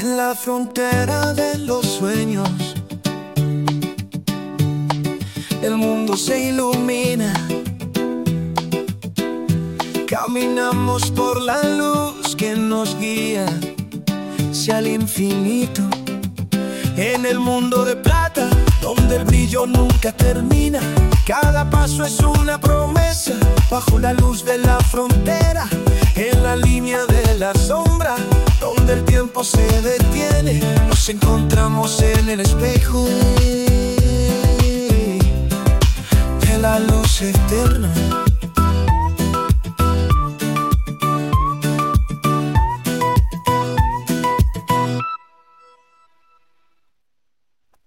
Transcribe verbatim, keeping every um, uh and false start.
En la frontera de los sueños, el mundo se ilumina. Caminamos por la luz que nos guía hacia el infinito. En el mundo de plata, donde el brillo nunca termina. Cada paso es una promesa, bajo la luz de la frontera. En la línea de la sombra, donde el tiempo se detiene, nos encontramos en el espejo de la luz eterna.